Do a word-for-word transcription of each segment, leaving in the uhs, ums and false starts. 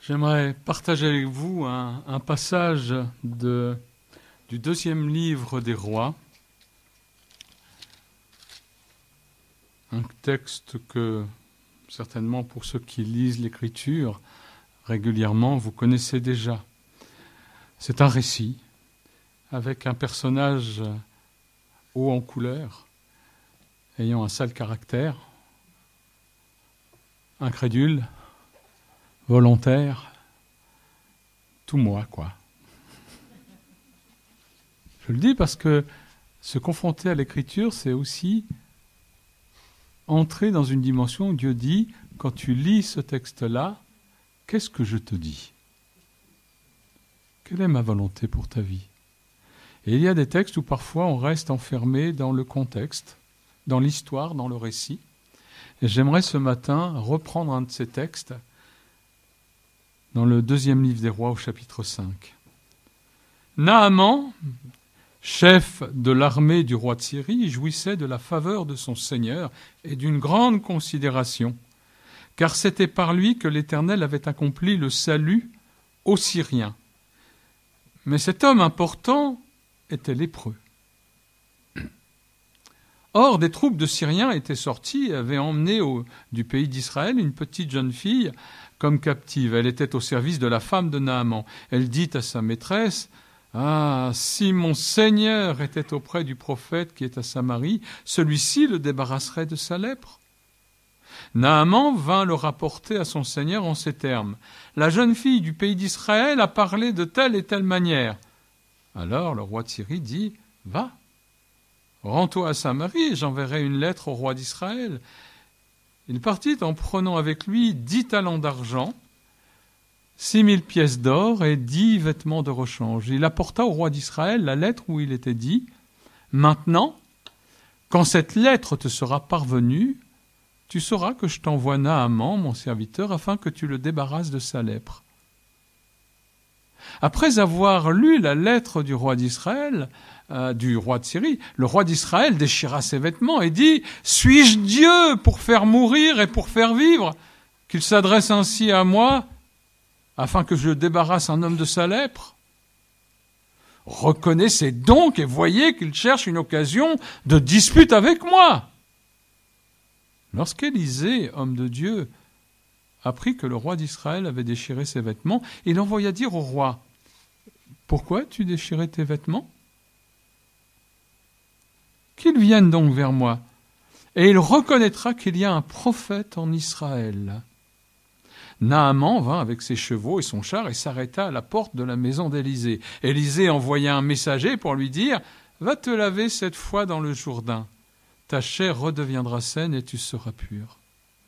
J'aimerais partager avec vous un, un passage de, du deuxième livre des Rois, un texte que, certainement pour ceux qui lisent l'Écriture régulièrement, vous connaissez déjà. C'est un récit avec un personnage haut en couleur, ayant un sale caractère, incrédule, volontaire, tout moi, quoi. Je le dis parce que se confronter à l'Écriture, c'est aussi entrer dans une dimension où Dieu dit, quand tu lis ce texte-là, qu'est-ce que je te dis ? Quelle est ma volonté pour ta vie ? Et il y a des textes où parfois on reste enfermé dans le contexte, dans l'histoire, dans le récit. Et j'aimerais ce matin reprendre un de ces textes dans le deuxième livre des Rois au chapitre cinq. Naaman, chef de l'armée du roi de Syrie, jouissait de la faveur de son Seigneur et d'une grande considération, car c'était par lui que l'Éternel avait accompli le salut aux Syriens. Mais cet homme important était lépreux. Or, des troupes de Syriens étaient sorties et avaient emmené au, du pays d'Israël une petite jeune fille comme captive. Elle était au service de la femme de Naaman. Elle dit à sa maîtresse, « Ah, si mon Seigneur était auprès du prophète qui est à Samarie, celui-ci le débarrasserait de sa lèpre. » Naaman vint le rapporter à son Seigneur en ces termes. « La jeune fille du pays d'Israël a parlé de telle et telle manière. » Alors le roi de Syrie dit, « Va, rends-toi à Samarie et j'enverrai une lettre au roi d'Israël. » Il partit en prenant avec lui dix talents d'argent, six mille pièces d'or et dix vêtements de rechange. Il apporta au roi d'Israël la lettre où il était dit « Maintenant, quand cette lettre te sera parvenue, tu sauras que je t'envoie Naaman, mon serviteur, afin que tu le débarrasses de sa lèpre. » Après avoir lu la lettre du roi d'Israël, euh, du roi de Syrie, le roi d'Israël déchira ses vêtements et dit « Suis-je Dieu pour faire mourir et pour faire vivre, qu'il s'adresse ainsi à moi, afin que je débarrasse un homme de sa lèpre ? Reconnaissez donc et voyez qu'il cherche une occasion de dispute avec moi. » Lorsqu'Élisée, homme de Dieu, apprit que le roi d'Israël avait déchiré ses vêtements, il envoya dire au roi, « Pourquoi as-tu déchiré tes vêtements ? Qu'il vienne donc vers moi, et il reconnaîtra qu'il y a un prophète en Israël. » Naaman vint avec ses chevaux et son char et s'arrêta à la porte de la maison d'Élisée. Élisée envoya un messager pour lui dire, « Va te laver cette fois dans le Jourdain. Ta chair redeviendra saine et tu seras pur. »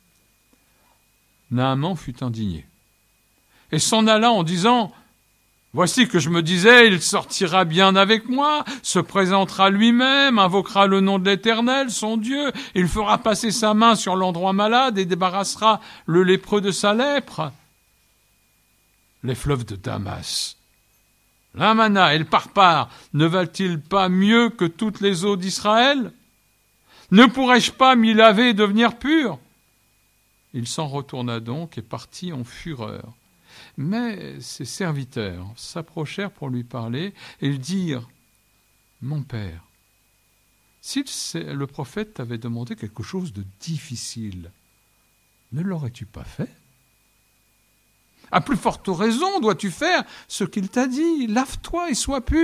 Naaman fut indigné et s'en alla en disant, « Voici que je me disais, il sortira bien avec moi, se présentera lui-même, invoquera le nom de l'Éternel, son Dieu, il fera passer sa main sur l'endroit malade et débarrassera le lépreux de sa lèpre. » Les fleuves de Damas, l'Amana et le Parpar, ne valent-ils pas mieux que toutes les eaux d'Israël ? Ne pourrais-je pas m'y laver et devenir pur ? Il s'en retourna donc et partit en fureur. Mais ses serviteurs s'approchèrent pour lui parler et lui dirent, « Mon père, si le prophète t'avait demandé quelque chose de difficile, ne l'aurais-tu pas fait ? À plus forte raison dois-tu faire ce qu'il t'a dit, lave-toi et sois pur. »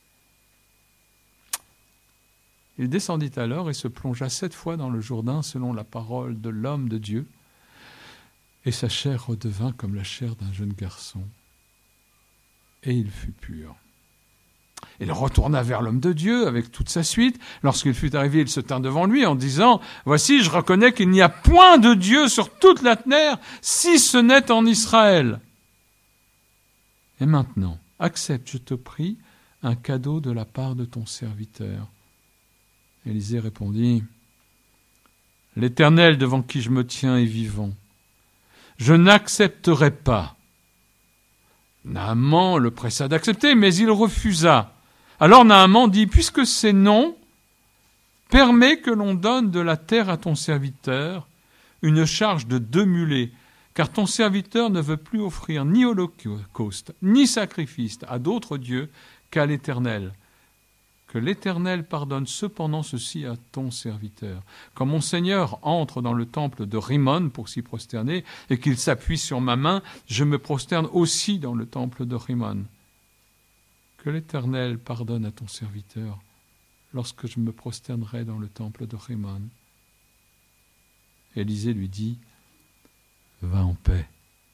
Il descendit alors et se plongea sept fois dans le Jourdain selon la parole de l'homme de Dieu, et sa chair redevint comme la chair d'un jeune garçon, et il fut pur. Il retourna vers l'homme de Dieu avec toute sa suite. Lorsqu'il fut arrivé, il se tint devant lui en disant, « Voici, je reconnais qu'il n'y a point de Dieu sur toute la terre, si ce n'est en Israël. Et maintenant, accepte, je te prie, un cadeau de la part de ton serviteur. » Élisée répondit, « L'Éternel devant qui je me tiens est vivant. Je n'accepterai pas. » Naaman le pressa d'accepter, mais il refusa. Alors Naaman dit, « Puisque c'est non, permets que l'on donne de la terre à ton serviteur, une charge de deux mulets, car ton serviteur ne veut plus offrir ni holocauste, ni sacrifice à d'autres dieux qu'à l'Éternel. Que l'Éternel pardonne cependant ceci à ton serviteur. Quand mon Seigneur entre dans le temple de Rimmon pour s'y prosterner, et qu'il s'appuie sur ma main, je me prosterne aussi dans le temple de Rimmon. Que l'Éternel pardonne à ton serviteur lorsque je me prosternerai dans le temple de Rimmon. Élisée lui dit, va en paix.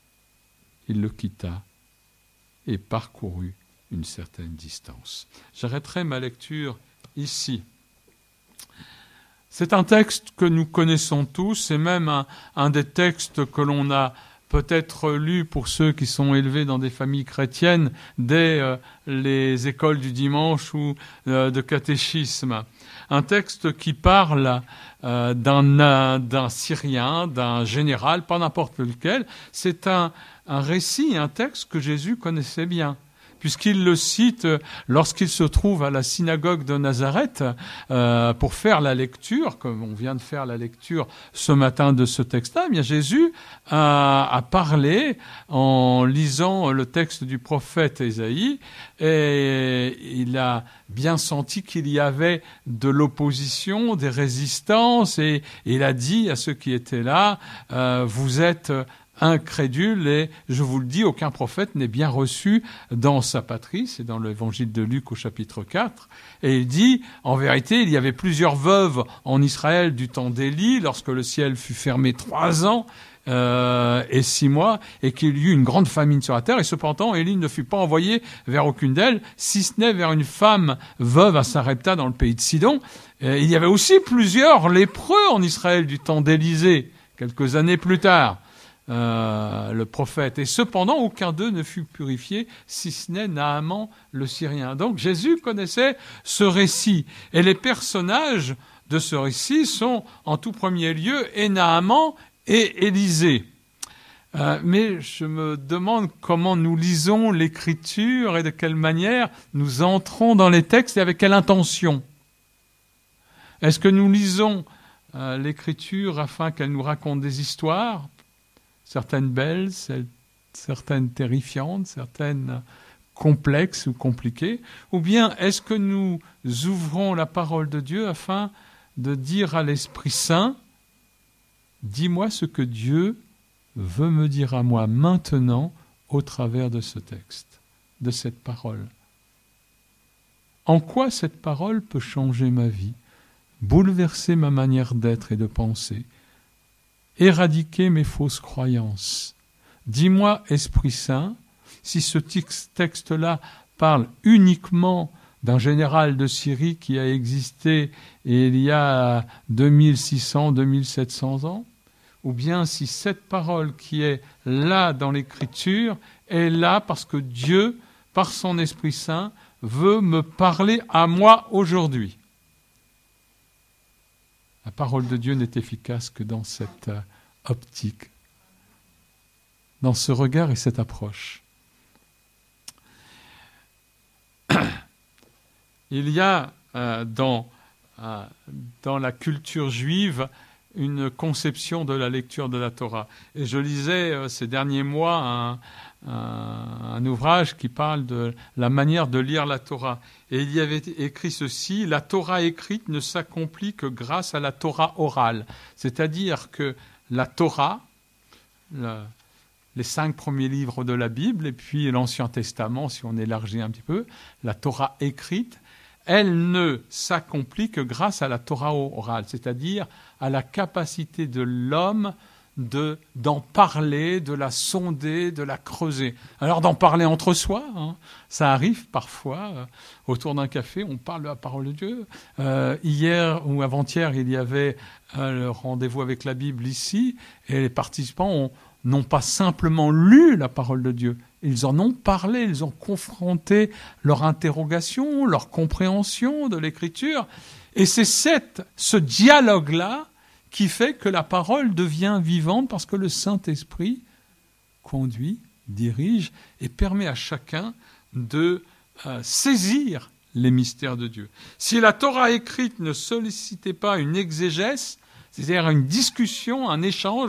Il le quitta et parcourut une certaine distance. J'arrêterai ma lecture ici. C'est un texte que nous connaissons tous, c'est même un, un des textes que l'on a peut-être lu pour ceux qui sont élevés dans des familles chrétiennes dès euh, les écoles du dimanche ou euh, de catéchisme. Un texte qui parle euh, d'un, d'un Syrien, d'un général, pas n'importe lequel. C'est un, un récit, un texte que Jésus connaissait bien, puisqu'il le cite lorsqu'il se trouve à la synagogue de Nazareth euh, pour faire la lecture, comme on vient de faire la lecture ce matin de ce texte-là. Eh bien, Jésus a, a parlé en lisant le texte du prophète Ésaïe, et il a bien senti qu'il y avait de l'opposition, des résistances, et, et il a dit à ceux qui étaient là, euh, vous êtes incrédule, et je vous le dis, aucun prophète n'est bien reçu dans sa patrie. C'est dans l'évangile de Luc au chapitre quatre. Et il dit, en vérité, il y avait plusieurs veuves en Israël du temps d'Élie, lorsque le ciel fut fermé trois ans euh, et six mois, et qu'il y eut une grande famine sur la terre. Et cependant, Élie ne fut pas envoyé vers aucune d'elles, si ce n'est vers une femme veuve à Sarepta dans le pays de Sidon. Et il y avait aussi plusieurs lépreux en Israël du temps d'Élisée, quelques années plus tard. Euh, le prophète. Et cependant, aucun d'eux ne fut purifié, si ce n'est Naaman le Syrien. Donc Jésus connaissait ce récit. Et les personnages de ce récit sont, en tout premier lieu, et Naaman et Élisée. Euh, mais je me demande comment nous lisons l'Écriture et de quelle manière nous entrons dans les textes et avec quelle intention. Est-ce que nous lisons euh, l'Écriture afin qu'elle nous raconte des histoires, certaines belles, certaines terrifiantes, certaines complexes ou compliquées, ou bien est-ce que nous ouvrons la parole de Dieu afin de dire à l'Esprit Saint, dis-moi ce que Dieu veut me dire à moi maintenant au travers de ce texte, de cette parole. En quoi cette parole peut changer ma vie, bouleverser ma manière d'être et de penser, éradiquer mes fausses croyances. Dis-moi, Esprit Saint, si ce texte-là parle uniquement d'un général de Syrie qui a existé il y a deux mille six cents, deux mille sept cents ans, ou bien si cette parole qui est là dans l'Écriture est là parce que Dieu, par son Esprit Saint, veut me parler à moi aujourd'hui. La parole de Dieu n'est efficace que dans cette euh, optique, dans ce regard et cette approche. Il y a euh, dans, euh, dans la culture juive une conception de la lecture de la Torah. Et je lisais euh, ces derniers mois un, un, un ouvrage qui parle de la manière de lire la Torah. Et il y avait écrit ceci, la Torah écrite ne s'accomplit que grâce à la Torah orale. C'est-à-dire que la Torah, le, les cinq premiers livres de la Bible, et puis l'Ancien Testament, si on élargit un petit peu, la Torah écrite, elle ne s'accomplit que grâce à la Torah orale, c'est-à-dire à la capacité de l'homme de, d'en parler, de la sonder, de la creuser. Alors d'en parler entre soi, hein, ça arrive parfois, euh, autour d'un café, on parle de la parole de Dieu. Euh, hier ou avant-hier, il y avait euh, le rendez-vous avec la Bible ici, et les participants ont, n'ont pas simplement lu la parole de Dieu, ils en ont parlé, ils ont confronté leur interrogation, leur compréhension de l'Écriture. Et c'est cette, ce dialogue-là qui fait que la parole devient vivante parce que le Saint-Esprit conduit, dirige et permet à chacun de euh, saisir les mystères de Dieu. Si la Torah écrite ne sollicitait pas une exégèse, c'est-à-dire une discussion, un échange,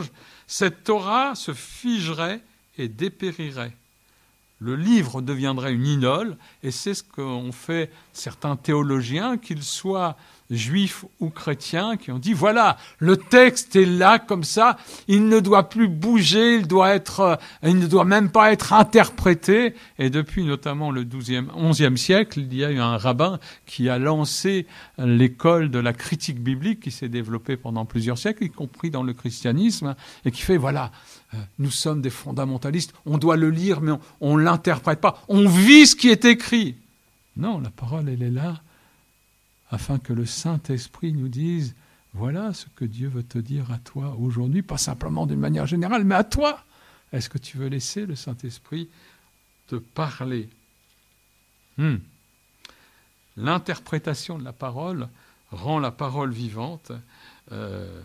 cette Torah se figerait et dépérirait. Le livre deviendrait une idole, et c'est ce qu'ont fait certains théologiens, qu'ils soient juifs ou chrétiens, qui ont dit, voilà, le texte est là comme ça, il ne doit plus bouger, il doit être, il ne doit même pas être interprété. Et depuis notamment le douzième, onzième siècle, il y a eu un rabbin qui a lancé l'école de la critique biblique qui s'est développée pendant plusieurs siècles, y compris dans le christianisme, et qui fait, voilà, nous sommes des fondamentalistes, on doit le lire, mais on ne l'interprète pas, on vit ce qui est écrit. Non, la parole, elle est là, afin que le Saint-Esprit nous dise, voilà ce que Dieu veut te dire à toi aujourd'hui, pas simplement d'une manière générale, mais à toi. Est-ce que tu veux laisser le Saint-Esprit te parler? hmm. L'interprétation de la parole rend la parole vivante. Euh,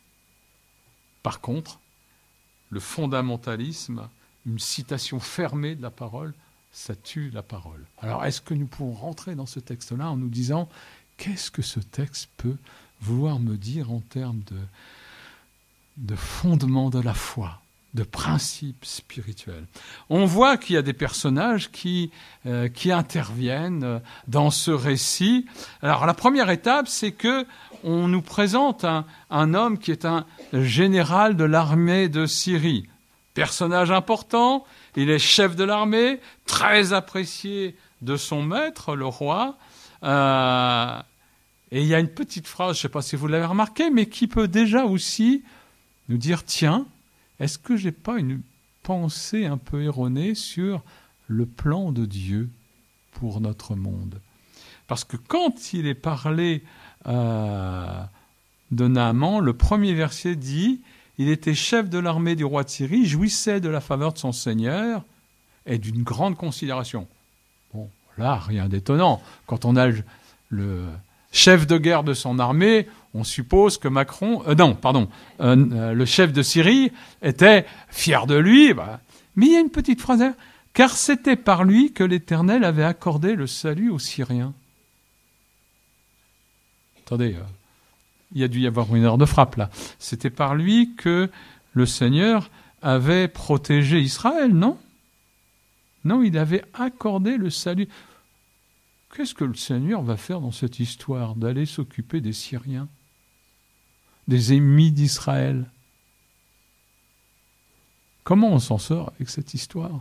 par contre, le fondamentalisme, une citation fermée de la parole, ça tue la parole. Alors, est-ce que nous pouvons rentrer dans ce texte-là en nous disant qu'est-ce que ce texte peut vouloir me dire en termes de, de fondement de la foi, de principes spirituels? On voit qu'il y a des personnages qui, euh, qui interviennent dans ce récit. Alors, la première étape, c'est que on nous présente un, un homme qui est un général de l'armée de Syrie. Personnage important, il est chef de l'armée, très apprécié de son maître, le roi. Euh, et il y a une petite phrase, je ne sais pas si vous l'avez remarqué, mais qui peut déjà aussi nous dire, tiens, est-ce que je n'ai pas une pensée un peu erronée sur le plan de Dieu pour notre monde? Parce que quand il est parlé euh, de Naaman, le premier verset dit, il était chef de l'armée du roi de Syrie, jouissait de la faveur de son Seigneur et d'une grande considération. Bon, là, rien d'étonnant. Quand on a le, le chef de guerre de son armée, on suppose que Macron, euh, non, pardon, euh, euh, le chef de Syrie était fier de lui. Bah. Mais il y a une petite phrase, hein, car c'était par lui que l'Éternel avait accordé le salut aux Syriens. Attendez, euh, il y a dû y avoir une heure de frappe là. C'était par lui que le Seigneur avait protégé Israël, non? Non, il avait accordé le salut. Qu'est-ce que le Seigneur va faire dans cette histoire? D'aller s'occuper des Syriens, des ennemis d'Israël. Comment on s'en sort avec cette histoire?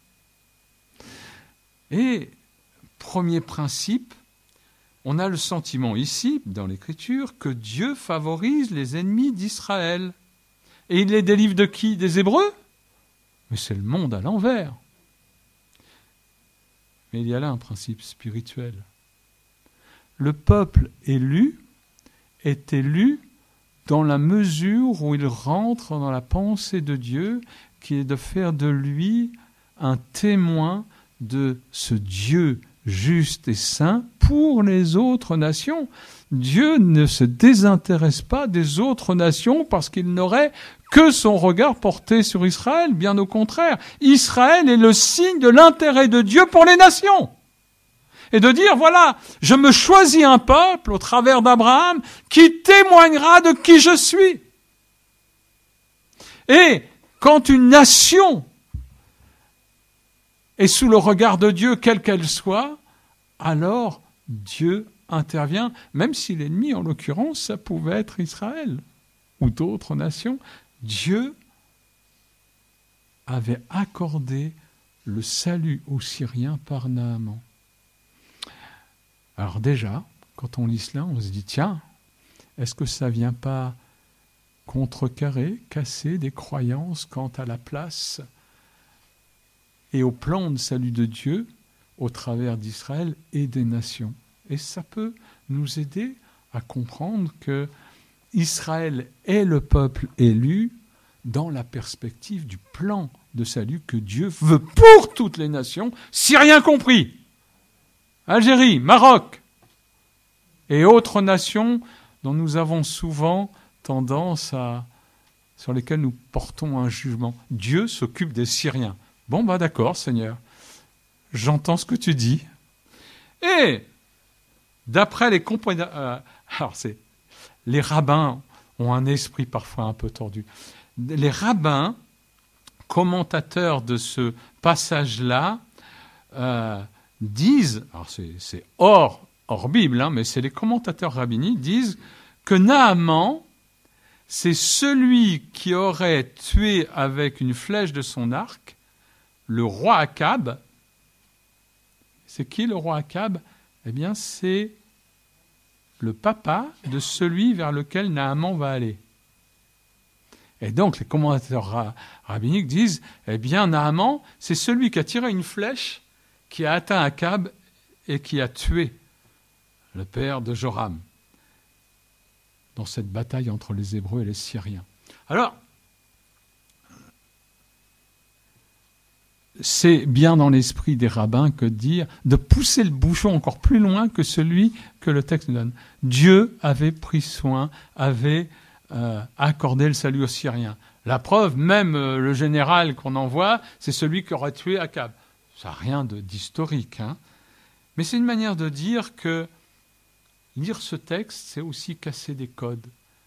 Et, premier principe, on a le sentiment ici, dans l'Écriture, que Dieu favorise les ennemis d'Israël. Et il les délivre de qui? Des Hébreux? Mais c'est le monde à l'envers. Mais il y a là un principe spirituel. Le peuple élu est élu dans la mesure où il rentre dans la pensée de Dieu, qui est de faire de lui un témoin de ce Dieu juste et saint pour les autres nations. Dieu ne se désintéresse pas des autres nations parce qu'il n'aurait que son regard porté sur Israël. Bien au contraire, Israël est le signe de l'intérêt de Dieu pour les nations. Et de dire, voilà, je me choisis un peuple au travers d'Abraham qui témoignera de qui je suis. Et quand une nation est sous le regard de Dieu, quelle qu'elle soit, alors Dieu intervient, même si l'ennemi, en l'occurrence, ça pouvait être Israël ou d'autres nations. Dieu avait accordé le salut aux Syriens par Naaman. Alors déjà, quand on lit cela, on se dit, tiens, est-ce que ça ne vient pas contrecarrer, casser des croyances quant à la place et au plan de salut de Dieu au travers d'Israël et des nations? Et ça peut nous aider à comprendre que Israël est le peuple élu dans la perspective du plan de salut que Dieu veut pour toutes les nations, Syriens compris. Algérie, Maroc et autres nations dont nous avons souvent tendance à, sur lesquelles nous portons un jugement. Dieu s'occupe des Syriens. Bon, bah d'accord, Seigneur, j'entends ce que tu dis. Et d'après les compagnies, euh, alors c'est, les rabbins ont un esprit parfois un peu tordu. les rabbins, commentateurs de ce passage-là, euh, disent, alors c'est, c'est hors, hors Bible, hein, mais c'est les commentateurs rabbiniques, disent que Naaman, c'est celui qui aurait tué avec une flèche de son arc le roi Akab. C'est qui le roi Akab ? Eh bien, c'est le papa de celui vers lequel Naaman va aller. Et donc, les commentateurs ra- rabbiniques disent, eh bien, Naaman, c'est celui qui a tiré une flèche, qui a atteint Akab et qui a tué le père de Joram dans cette bataille entre les Hébreux et les Syriens. Alors, c'est bien dans l'esprit des rabbins que de dire, de pousser le bouchon encore plus loin que celui que le texte nous donne. Dieu avait pris soin, avait euh, accordé le salut aux Syriens. La preuve, même euh, le général qu'on envoie, c'est celui qui aurait tué Akab. Ça n'a rien de, d'historique, hein. Mais c'est une manière de dire que lire ce texte, c'est aussi casser des codes,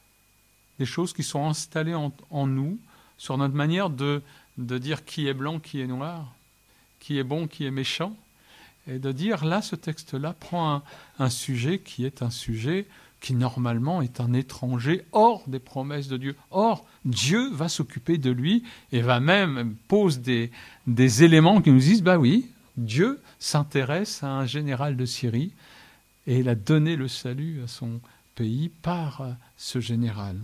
des choses qui sont installées en, en nous, sur notre manière de, de dire qui est blanc, qui est noir, qui est bon, qui est méchant, et de dire, là, ce texte-là prend un, un sujet qui est un sujet qui, normalement, est un étranger hors des promesses de Dieu. Or, Dieu va s'occuper de lui et va même poser des, des éléments qui nous disent, bah oui, Dieu s'intéresse à un général de Syrie et il a donné le salut à son pays par ce général.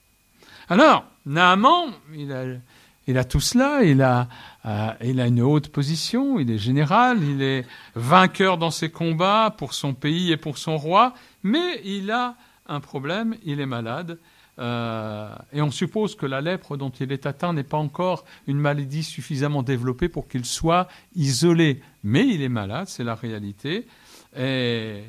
Alors, Naaman, il a, il a tout cela, il a, euh, il a une haute position, il est général, il est vainqueur dans ses combats pour son pays et pour son roi, mais il a un problème, il est malade. Euh, et on suppose que la lèpre dont il est atteint n'est pas encore une maladie suffisamment développée pour qu'il soit isolé. Mais il est malade, c'est la réalité. Et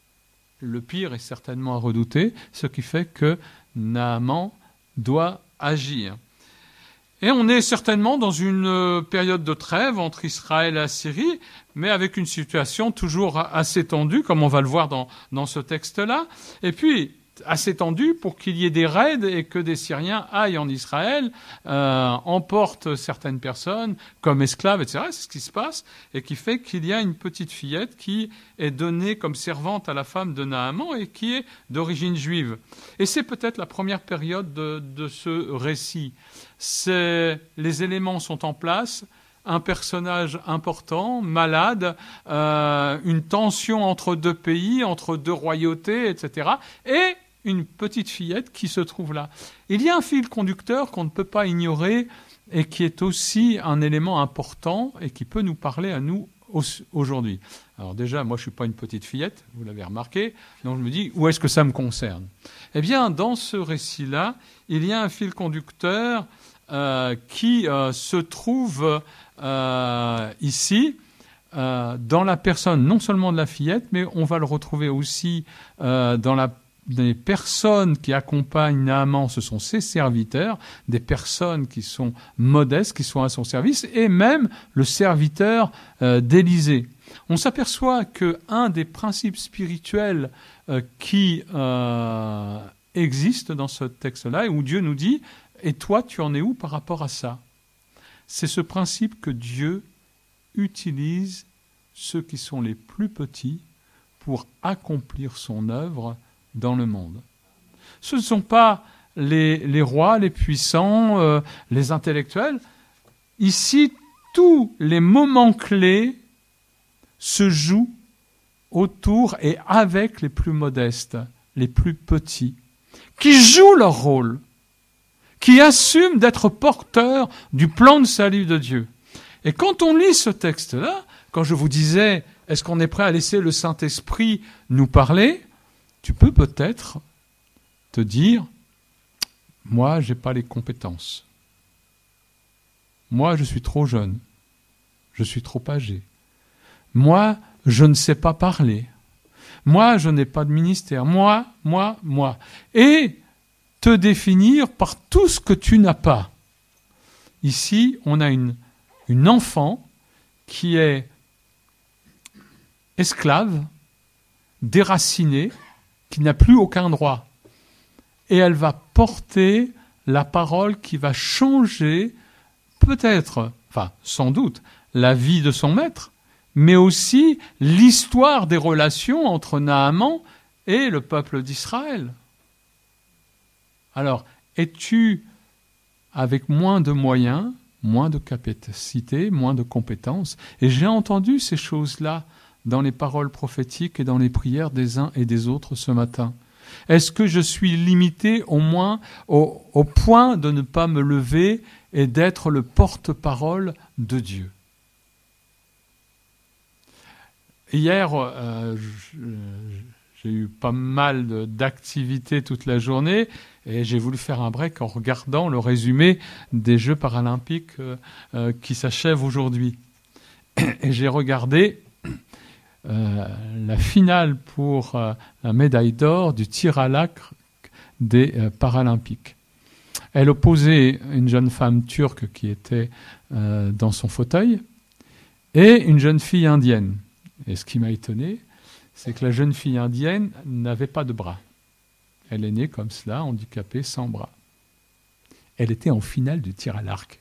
le pire est certainement à redouter, ce qui fait que Naaman doit agir. Et on est certainement dans une période de trêve entre Israël et la Syrie, mais avec une situation toujours assez tendue, comme on va le voir dans, dans ce texte-là. Et puis, assez tendue pour qu'il y ait des raids et que des Syriens aillent en Israël, euh, emportent certaines personnes comme esclaves, et cetera. C'est ce qui se passe, et qui fait qu'il y a une petite fillette qui est donnée comme servante à la femme de Naaman et qui est d'origine juive. Et c'est peut-être la première période de, de ce récit. C'est, les éléments sont en place, un personnage important, malade, euh, une tension entre deux pays, entre deux royautés, et cetera. Et une petite fillette qui se trouve là. Il y a un fil conducteur qu'on ne peut pas ignorer et qui est aussi un élément important et qui peut nous parler à nous aujourd'hui. Alors déjà, moi je ne suis pas une petite fillette, vous l'avez remarqué, donc je me dis, où est-ce que ça me concerne ? Eh bien, dans ce récit-là, il y a un fil conducteur euh, qui euh, se trouve euh, ici, euh, dans la personne non seulement de la fillette, mais on va le retrouver aussi euh, dans la des personnes qui accompagnent Naaman, ce sont ses serviteurs, des personnes qui sont modestes, qui sont à son service, et même le serviteur euh, d'Élisée. On s'aperçoit qu'un des principes spirituels euh, qui euh, existent dans ce texte-là, et où Dieu nous dit « Et toi, tu en es où par rapport à ça ?» C'est ce principe que Dieu utilise ceux qui sont les plus petits pour accomplir son œuvre dans le monde. Ce ne sont pas les, les rois, les puissants, euh, les intellectuels. Ici, tous les moments clés se jouent autour et avec les plus modestes, les plus petits, qui jouent leur rôle, qui assument d'être porteurs du plan de salut de Dieu. Et quand on lit ce texte-là, quand je vous disais, est-ce qu'on est prêt à laisser le Saint-Esprit nous parler ? Tu peux peut-être te dire, moi, je n'ai pas les compétences. Moi, je suis trop jeune. Je suis trop âgé. Moi, je ne sais pas parler. Moi, je n'ai pas de ministère. Moi, moi, moi. Et te définir par tout ce que tu n'as pas. Ici, on a une, une enfant qui est esclave, déracinée, qui n'a plus aucun droit. Et elle va porter la parole qui va changer peut-être, enfin sans doute, la vie de son maître, mais aussi l'histoire des relations entre Naaman et le peuple d'Israël. Alors, es-tu avec moins de moyens, moins de capacité, moins de compétences? Et j'ai entendu ces choses-là dans les paroles prophétiques et dans les prières des uns et des autres ce matin. Est-ce que je suis limité au moins au, au point de ne pas me lever et d'être le porte-parole de Dieu? Hier, euh, j'ai eu pas mal de, d'activités toute la journée et j'ai voulu faire un break en regardant le résumé des Jeux paralympiques euh, euh, qui s'achèvent aujourd'hui. Et j'ai regardé euh, la finale pour euh, la médaille d'or du tir à l'arc des euh, paralympiques. Elle opposait une jeune femme turque qui était euh, dans son fauteuil et une jeune fille indienne. Et ce qui m'a étonné, c'est que la jeune fille indienne n'avait pas de bras. Elle est née comme cela, handicapée, sans bras. Elle était en finale du tir à l'arc.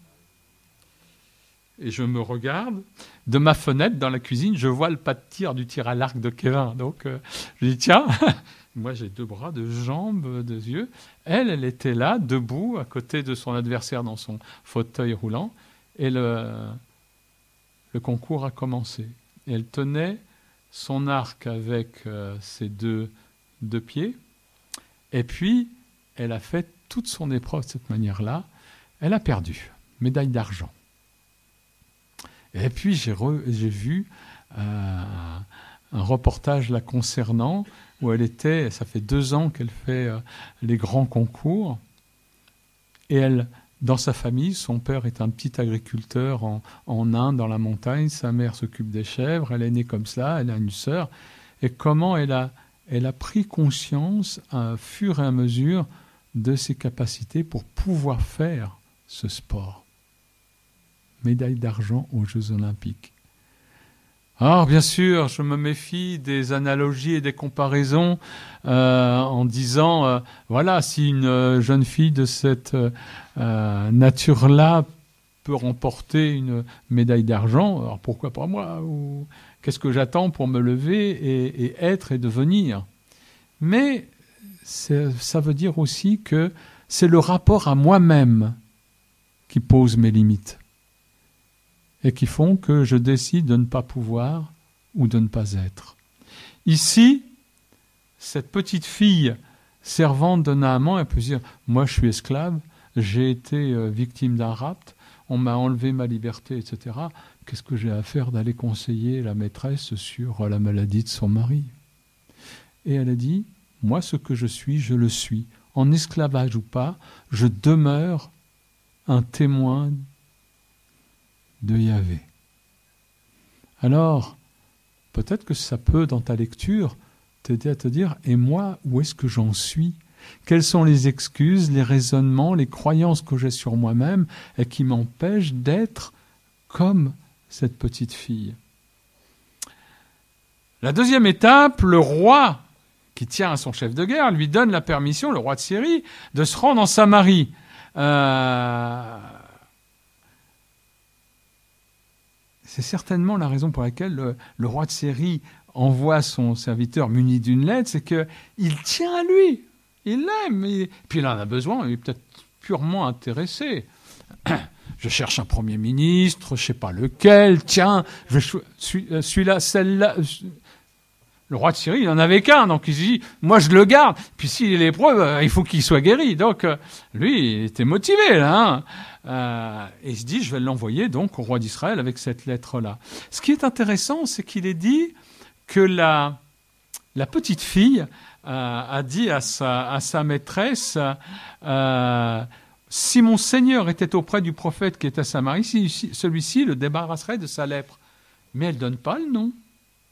Et je me regarde, de ma fenêtre dans la cuisine, je vois le pas de tir du tir à l'arc de Kevin. Donc euh, je dis, tiens, moi j'ai deux bras, deux jambes, deux yeux. Elle, elle était là, debout, à côté de son adversaire dans son fauteuil roulant. Et le, le concours a commencé. Et elle tenait son arc avec euh, ses deux, deux pieds. Et puis, elle a fait toute son épreuve de cette manière-là. Elle a perdu. Médaille d'argent. Et puis, j'ai, re, j'ai vu euh, un reportage la concernant où elle était, ça fait deux ans qu'elle fait euh, les grands concours. Et elle, dans sa famille, son père est un petit agriculteur en, en Inde, dans la montagne. Sa mère s'occupe des chèvres. Elle est née comme ça. Elle a une sœur. Et comment elle a, elle a pris conscience, à fur et à mesure, de ses capacités pour pouvoir faire ce sport. Médaille d'argent aux Jeux Olympiques. Alors, bien sûr, je me méfie des analogies et des comparaisons euh, en disant, euh, voilà, si une euh, jeune fille de cette euh, nature-là peut remporter une médaille d'argent, alors pourquoi pas moi? Ou qu'est-ce que j'attends pour me lever et, et être et devenir? Mais c'est, ça veut dire aussi que c'est le rapport à moi-même qui pose mes limites et qui font que je décide de ne pas pouvoir ou de ne pas être. Ici, cette petite fille servante de Naaman, elle peut dire, moi je suis esclave, j'ai été victime d'un rapt, on m'a enlevé ma liberté, et cetera. Qu'est-ce que j'ai à faire d'aller conseiller la maîtresse sur la maladie de son mari? Et elle a dit, moi ce que je suis, je le suis. En esclavage ou pas, je demeure un témoin de Yahvé. Alors, peut-être que ça peut, dans ta lecture, t'aider à te dire, et moi, où est-ce que j'en suis? Quelles sont les excuses, les raisonnements, les croyances que j'ai sur moi-même et qui m'empêchent d'être comme cette petite fille? La deuxième étape, le roi, qui tient à son chef de guerre, lui donne la permission, le roi de Syrie, de se rendre en Samarie. Euh... C'est certainement la raison pour laquelle le, le roi de Syrie envoie son serviteur muni d'une lettre, c'est qu'il tient à lui, il l'aime, et puis il en a besoin, il est peut-être purement intéressé. Je cherche un premier ministre, je ne sais pas lequel, tiens, je suis, celui-là, celle-là. Le roi de Syrie, il n'en avait qu'un, donc il se dit, moi je le garde, puis s'il est l'épreuve, il faut qu'il soit guéri. Donc lui, il était motivé là, hein. Euh, et il se dit, je vais l'envoyer donc au roi d'Israël avec cette lettre-là. Ce qui est intéressant, c'est qu'il est dit que la, la petite fille euh, a dit à sa, à sa maîtresse, euh, si mon Seigneur était auprès du prophète qui est à Samarie, si, si, celui-ci le débarrasserait de sa lèpre. Mais elle ne donne pas le nom.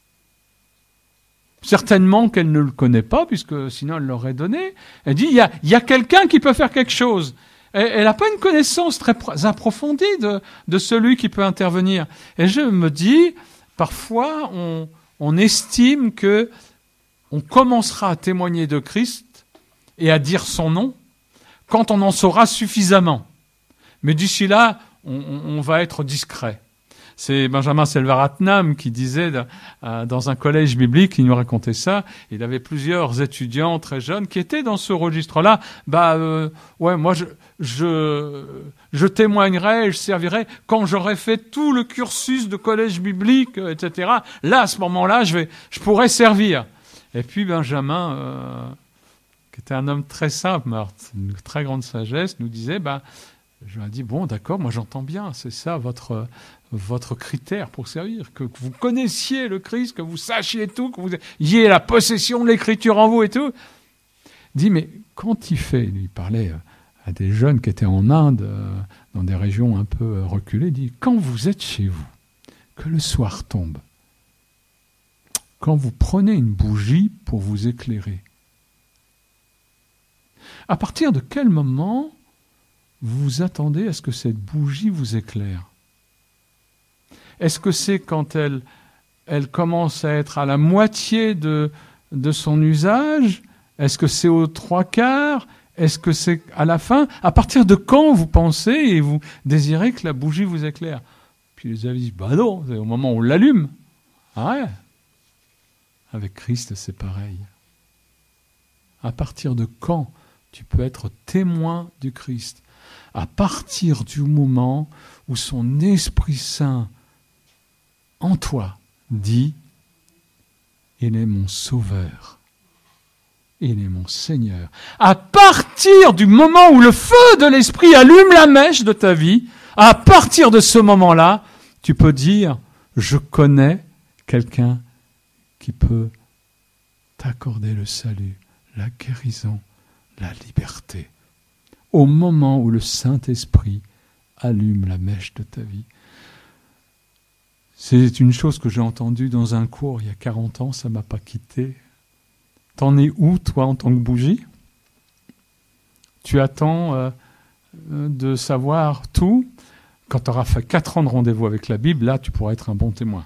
Certainement qu'elle ne le connaît pas, puisque sinon elle l'aurait donné. Elle dit, il y a, il y a quelqu'un qui peut faire quelque chose. Elle n'a pas une connaissance très approfondie de, de celui qui peut intervenir. Et je me dis, parfois, on, on estime que on commencera à témoigner de Christ et à dire son nom quand on en saura suffisamment. Mais d'ici là, on, on va être discret. C'est Benjamin Selvaratnam qui disait euh, dans un collège biblique, il nous racontait ça, il avait plusieurs étudiants très jeunes qui étaient dans ce registre-là. Bah euh, ouais, moi je, je je témoignerai, je servirai quand j'aurai fait tout le cursus de collège biblique, et cetera. Là, à ce moment-là, je vais, je pourrai servir. Et puis Benjamin, euh, qui était un homme très simple, une très grande sagesse, nous disait, bah je lui ai dit, bon, d'accord, moi j'entends bien, c'est ça votre, votre critère pour servir, que, que vous connaissiez le Christ, que vous sachiez tout, que vous ayez la possession de l'Écriture en vous et tout. Il dit, mais quand il fait, il parlait à des jeunes qui étaient en Inde, dans des régions un peu reculées, il dit, quand vous êtes chez vous, que le soir tombe, quand vous prenez une bougie pour vous éclairer, à partir de quel moment vous vous attendez à ce que cette bougie vous éclaire? Est-ce que c'est quand elle, elle commence à être à la moitié de, de son usage? Est-ce que c'est aux trois quarts? Est-ce que c'est à la fin? À partir de quand vous pensez et vous désirez que la bougie vous éclaire? Puis les avis disent, bah non, c'est au moment où on l'allume. Ah ouais. Avec Christ, c'est pareil. À partir de quand tu peux être témoin du Christ? À partir du moment où son Esprit Saint en toi dit « Il est mon Sauveur, il est mon Seigneur ». À partir du moment où le feu de l'Esprit allume la mèche de ta vie, à partir de ce moment-là, tu peux dire « Je connais quelqu'un qui peut t'accorder le salut, la guérison, la liberté ». Au moment où le Saint-Esprit allume la mèche de ta vie. C'est une chose que j'ai entendue dans un cours il y a quarante ans, ça ne m'a pas quitté. T'en es où, toi, en tant que bougie? Tu attends euh, de savoir tout. Quand tu auras fait quatre ans de rendez-vous avec la Bible, là, tu pourras être un bon témoin.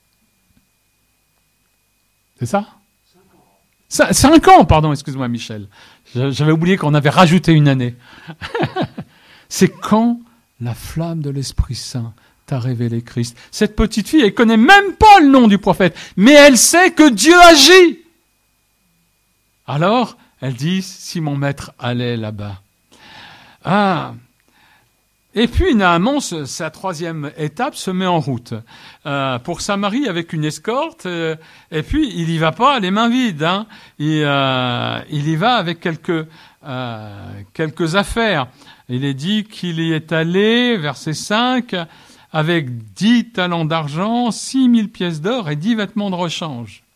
C'est ça? Cinq ans, pardon, excuse-moi Michel. J'avais oublié qu'on avait rajouté une année. C'est quand la flamme de l'Esprit Saint t'a révélé Christ. Cette petite fille, elle connaît même pas le nom du prophète, mais elle sait que Dieu agit. Alors, elle dit, si mon maître allait là-bas. Ah. Et puis Naaman, sa troisième étape, se met en route euh, pour Samarie avec une escorte. Euh, et puis il y va pas les mains vides. Hein. Il, euh, il y va avec quelques euh, quelques affaires. Il est dit qu'il y est allé, verset cinq, avec dix talents d'argent, six mille pièces d'or et dix vêtements de rechange.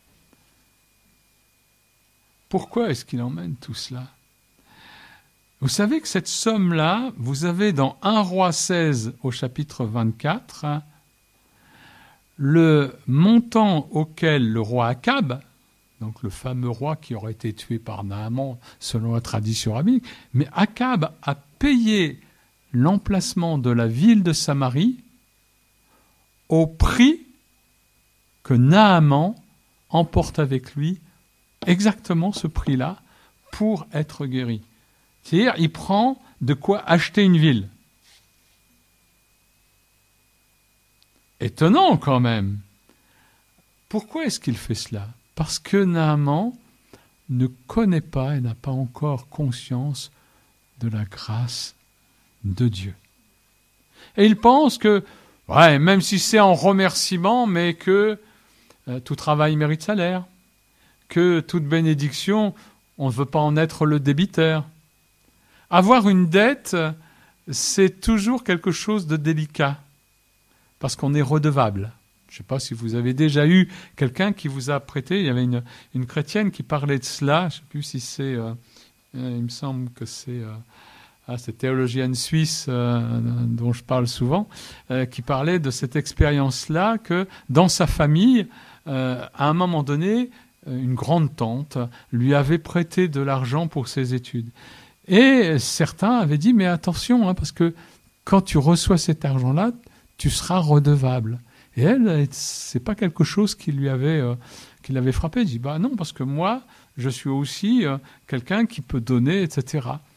Pourquoi est-ce qu'il emmène tout cela? Vous savez que cette somme-là, vous avez dans un roi seize au chapitre vingt-quatre, le montant auquel le roi Akab, donc le fameux roi qui aurait été tué par Naaman selon la tradition rabbinique, mais Akab a payé l'emplacement de la ville de Samarie au prix que Naaman emporte avec lui, exactement ce prix-là, pour être guéri. C'est-à-dire, il prend de quoi acheter une ville. Étonnant quand même. Pourquoi est-ce qu'il fait cela? Parce que Naaman ne connaît pas et n'a pas encore conscience de la grâce de Dieu. Et il pense que, ouais, même si c'est en remerciement, mais que euh, tout travail mérite salaire, que toute bénédiction, on ne veut pas en être le débiteur. Avoir une dette, c'est toujours quelque chose de délicat, parce qu'on est redevable. Je ne sais pas si vous avez déjà eu quelqu'un qui vous a prêté, il y avait une, une chrétienne qui parlait de cela, je ne sais plus si c'est, euh, il me semble que c'est, euh, ah, cette théologienne suisse euh, dont je parle souvent, euh, qui parlait de cette expérience-là, que dans sa famille, euh, à un moment donné, une grande tante lui avait prêté de l'argent pour ses études. Et certains avaient dit, mais attention, hein, parce que quand tu reçois cet argent-là, tu seras redevable. Et elle, c'est pas quelque chose qui lui avait, euh, qui l'avait frappé. Elle dit, bah non, parce que moi, je suis aussi euh, quelqu'un qui peut donner, et cetera.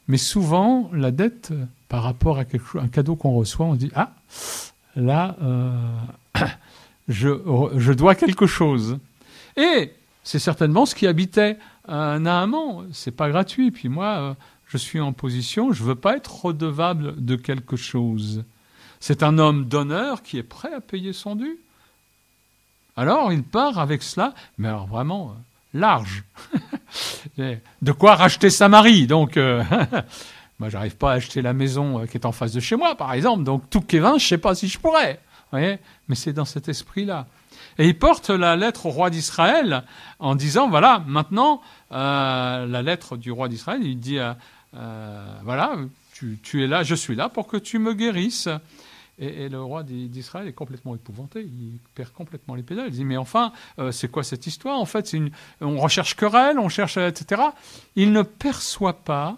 Mais souvent, la dette, par rapport à quelque chose, un cadeau qu'on reçoit, on se dit « Ah, là, euh, je, je dois quelque chose. » Et c'est certainement ce qui habitait euh, Naaman. C'est pas gratuit. Puis moi, euh, je suis en position, je veux pas être redevable de quelque chose. C'est un homme d'honneur qui est prêt à payer son dû. Alors, il part avec cela, mais alors vraiment euh, large. De quoi racheter Samarie. Donc, euh, moi, j'arrive pas à acheter la maison qui est en face de chez moi, par exemple. Donc, tout Kévin, je sais pas si je pourrais. Vous voyez, mais c'est dans cet esprit-là. Et il porte la lettre au roi d'Israël en disant, voilà, maintenant, euh, la lettre du roi d'Israël, il dit, euh, euh, voilà, tu, tu es là, je suis là pour que tu me guérisses. Et, et le roi d'Israël est complètement épouvanté, il perd complètement les pédales. Il dit, mais enfin, euh, c'est quoi cette histoire? En fait, c'est une, on recherche querelle, on cherche, et cetera. Il ne perçoit pas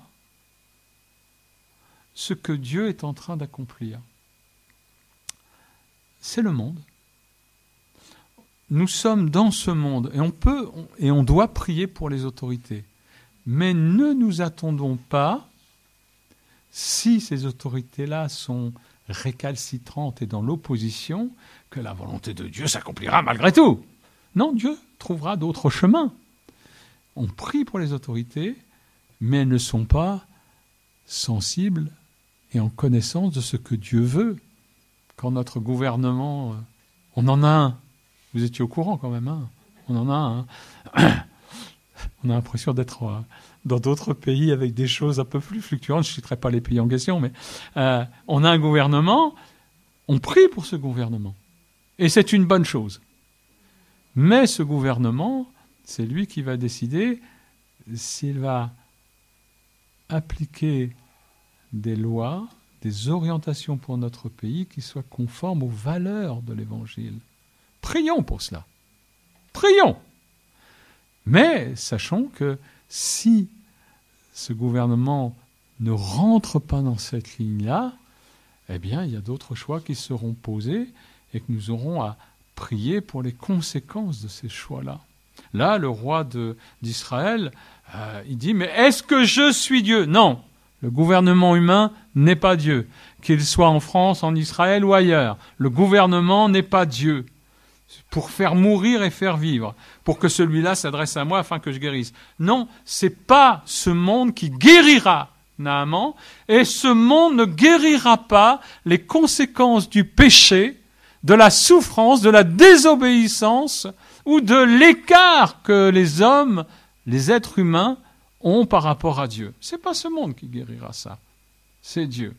ce que Dieu est en train d'accomplir. C'est le monde. Nous sommes dans ce monde, et on peut, et on doit prier pour les autorités. Mais ne nous attendons pas, si ces autorités-là sont récalcitrante et dans l'opposition, que la volonté de Dieu s'accomplira malgré tout. Non, Dieu trouvera d'autres chemins. On prie pour les autorités, mais elles ne sont pas sensibles et en connaissance de ce que Dieu veut. Quand notre gouvernement, on en a un, vous étiez au courant quand même, hein, on en a un, on a l'impression d'être dans d'autres pays avec des choses un peu plus fluctuantes. Je ne citerai pas les pays en question, mais euh, on a un gouvernement, on prie pour ce gouvernement. Et c'est une bonne chose. Mais ce gouvernement, c'est lui qui va décider s'il va appliquer des lois, des orientations pour notre pays qui soient conformes aux valeurs de l'Évangile. Prions pour cela. Prions. Mais sachons que si ce gouvernement ne rentre pas dans cette ligne-là, eh bien, il y a d'autres choix qui seront posés et que nous aurons à prier pour les conséquences de ces choix-là. Là, le roi de, d'Israël, euh, il dit, mais est-ce que je suis Dieu? Non, le gouvernement humain n'est pas Dieu. Qu'il soit en France, en Israël ou ailleurs, le gouvernement n'est pas Dieu. Pour faire mourir et faire vivre, pour que celui-là s'adresse à moi afin que je guérisse. Non, c'est pas ce monde qui guérira Naaman, et ce monde ne guérira pas les conséquences du péché, de la souffrance, de la désobéissance ou de l'écart que les hommes, les êtres humains, ont par rapport à Dieu. C'est pas ce monde qui guérira ça, c'est Dieu.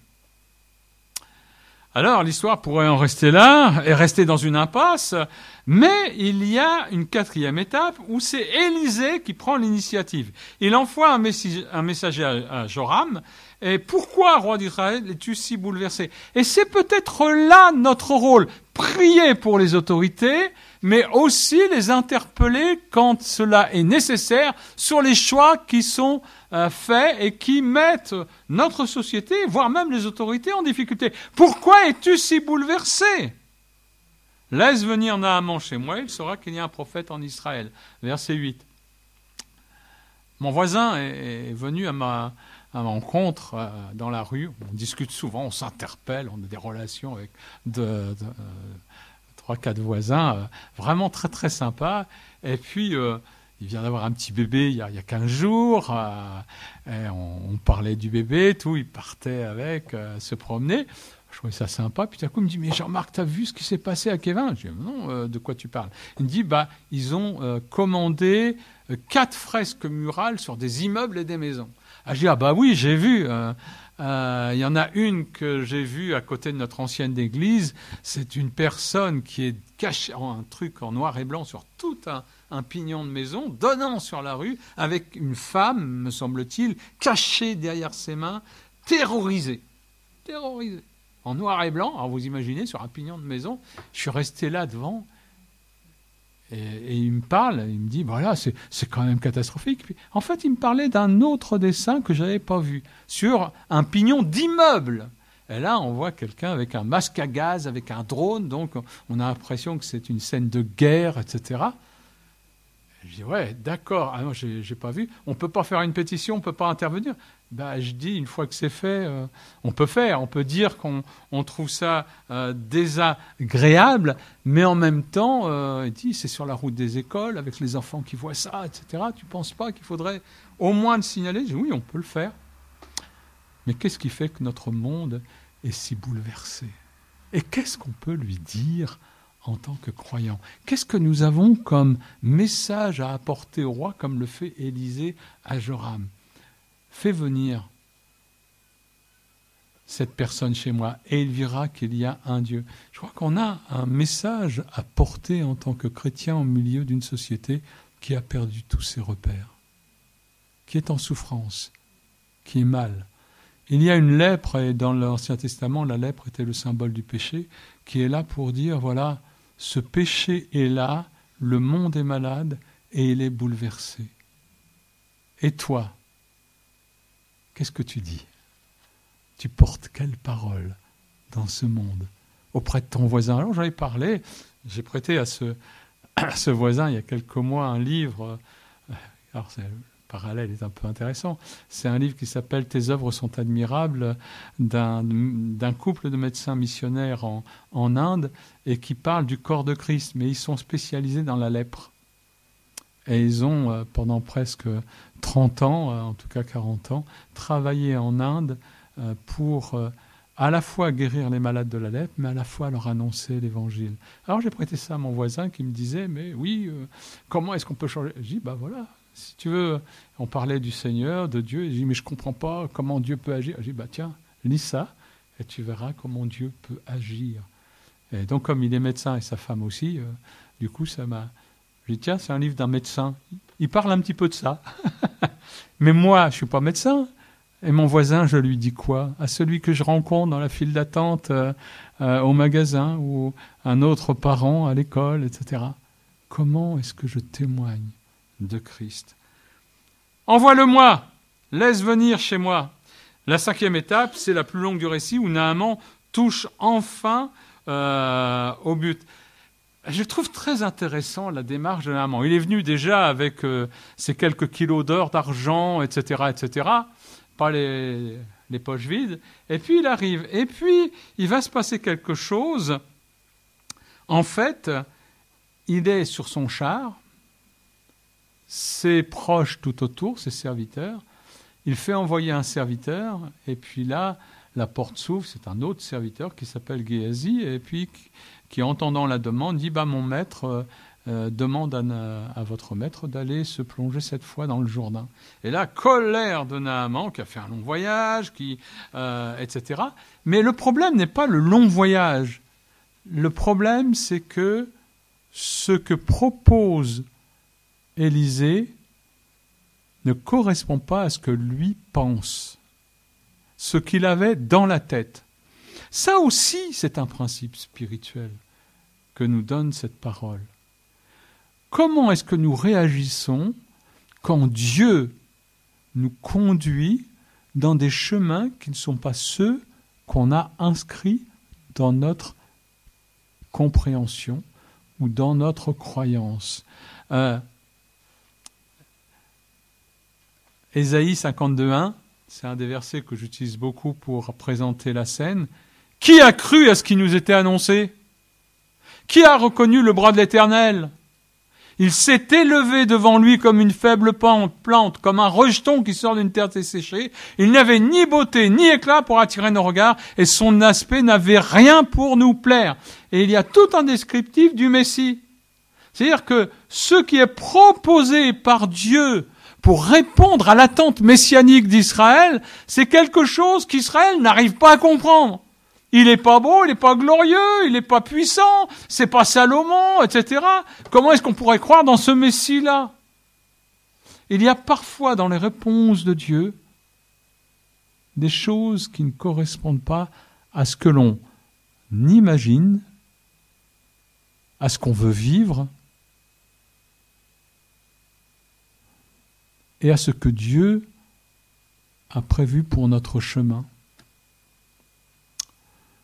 Alors, l'histoire pourrait en rester là et rester dans une impasse, mais il y a une quatrième étape où c'est Élisée qui prend l'initiative. Il envoie un, messi- un messager à, à Joram, et pourquoi, roi d'Israël, es-tu si bouleversé? Et c'est peut-être là notre rôle, prier pour les autorités, mais aussi les interpeller quand cela est nécessaire sur les choix qui sont euh, faits et qui mettent notre société, voire même les autorités, en difficulté. Pourquoi es-tu si bouleversé? Laisse venir Naaman chez moi, il saura qu'il y a un prophète en Israël. Verset huit. Mon voisin est, est venu à ma, à ma rencontre euh, dans la rue. On discute souvent, on s'interpelle, on a des relations avec de, de, euh, trois, quatre voisins, euh, vraiment très très sympa. Et puis, euh, il vient d'avoir un petit bébé il y a, il y a quinze jours. Euh, et on, on parlait du bébé, tout. Il partait avec, euh, se promener. Je trouvais ça sympa. Puis tout à coup, il me dit, mais Jean-Marc, t'as vu ce qui s'est passé à Kévin? Je dis, non, euh, de quoi tu parles? Il me dit, bah, ils ont euh, commandé euh, quatre fresques murales sur des immeubles et des maisons. Ah, je dis, ah bah oui, j'ai vu. Euh, euh, il y en a une que j'ai vue à côté de notre ancienne église. C'est une personne qui est cachée, un truc en noir et blanc sur tout un, un pignon de maison, donnant sur la rue, avec une femme, me semble-t-il, cachée derrière ses mains, terrorisée. Terrorisée. En noir et blanc, alors vous imaginez, sur un pignon de maison, je suis resté là devant, et, et il me parle, il me dit, voilà, c'est, c'est quand même catastrophique. Puis, en fait, il me parlait d'un autre dessin que je n'avais pas vu, sur un pignon d'immeuble. Et là, on voit quelqu'un avec un masque à gaz, avec un drone, donc on a l'impression que c'est une scène de guerre, et cetera. Je dis, ouais, d'accord. Ah non, j'ai, j'ai pas vu. On peut pas faire une pétition, on peut pas intervenir. Bah, je dis, une fois que c'est fait, euh, on peut faire. On peut dire qu'on on trouve ça euh, désagréable, mais en même temps, euh, il dit, c'est sur la route des écoles, avec les enfants qui voient ça, et cetera. Tu penses pas qu'il faudrait au moins le signaler? Je dis, oui, on peut le faire. Mais qu'est-ce qui fait que notre monde est si bouleversé? Et qu'est-ce qu'on peut lui dire en tant que croyant? Qu'est-ce que nous avons comme message à apporter au roi, comme le fait Élisée à Joram? Fais venir cette personne chez moi et il verra qu'il y a un Dieu. Je crois qu'on a un message à porter en tant que chrétien au milieu d'une société qui a perdu tous ses repères, qui est en souffrance, qui est mal. Il y a une lèpre, et dans l'Ancien Testament, la lèpre était le symbole du péché, qui est là pour dire, voilà, ce péché est là, le monde est malade et il est bouleversé. Et toi, qu'est-ce que tu dis? Tu portes quelle parole dans ce monde auprès de ton voisin? Alors j'en ai parlé, j'ai prêté à ce, à ce voisin il y a quelques mois un livre, alors c'est... parallèle est un peu intéressant. C'est un livre qui s'appelle « Tes œuvres sont admirables » d'un, d'un couple de médecins missionnaires en, en Inde et qui parle du corps de Christ, mais ils sont spécialisés dans la lèpre. Et ils ont, pendant presque trente ans, en tout cas quarante ans, travaillé en Inde pour à la fois guérir les malades de la lèpre, mais à la fois leur annoncer l'évangile. Alors j'ai prêté ça à mon voisin qui me disait « Mais oui, euh, comment est-ce qu'on peut changer ?» Je dis « Bah voilà. Si tu veux, on parlait du Seigneur, de Dieu, et je dis, mais je ne comprends pas comment Dieu peut agir. Je dis, bah tiens, lis ça, et tu verras comment Dieu peut agir. Et donc, comme il est médecin et sa femme aussi, euh, du coup, ça m'a... Je dis, tiens, c'est un livre d'un médecin. Il parle un petit peu de ça. Mais moi, je ne suis pas médecin. Et mon voisin, je lui dis quoi? À celui que je rencontre dans la file d'attente euh, euh, au magasin, ou un autre parent à l'école, et cetera. Comment est-ce que je témoigne de Christ? Envoie-le-moi, laisse venir chez moi. La cinquième étape, c'est la plus longue du récit, où Naaman touche enfin euh, au but. Je trouve très intéressant la démarche de Naaman. Il est venu déjà avec euh, ses quelques kilos d'or, d'argent, et cetera, et cetera, pas les, les poches vides. Et puis il arrive. Et puis, il va se passer quelque chose. En fait, il est sur son char, ses proches tout autour, ses serviteurs. Il fait envoyer un serviteur, et puis là, la porte s'ouvre, c'est un autre serviteur qui s'appelle Géasi, et puis qui, entendant la demande, dit bah, « Mon maître euh, demande à, à votre maître d'aller se plonger cette fois dans le Jourdain. » Et là, colère de Naaman, qui a fait un long voyage, qui, euh, et cetera. Mais le problème n'est pas le long voyage. Le problème, c'est que ce que propose Élisée ne correspond pas à ce que lui pense, ce qu'il avait dans la tête. Ça aussi, c'est un principe spirituel que nous donne cette parole. Comment est-ce que nous réagissons quand Dieu nous conduit dans des chemins qui ne sont pas ceux qu'on a inscrits dans notre compréhension ou dans notre croyance? euh, Ésaïe cinquante-deux un, c'est un des versets que j'utilise beaucoup pour présenter la scène. Qui a cru à ce qui nous était annoncé? Qui a reconnu le bras de l'Éternel? Il s'est élevé devant lui comme une faible plante, comme un rejeton qui sort d'une terre desséchée. Il n'avait ni beauté ni éclat pour attirer nos regards, et son aspect n'avait rien pour nous plaire. Et il y a tout un descriptif du Messie. C'est-à-dire que ce qui est proposé par Dieu pour répondre à l'attente messianique d'Israël, c'est quelque chose qu'Israël n'arrive pas à comprendre. Il n'est pas beau, il n'est pas glorieux, il n'est pas puissant, c'est pas Salomon, et cetera. Comment est-ce qu'on pourrait croire dans ce Messie-là? Il y a parfois dans les réponses de Dieu des choses qui ne correspondent pas à ce que l'on imagine, à ce qu'on veut vivre, et à ce que Dieu a prévu pour notre chemin.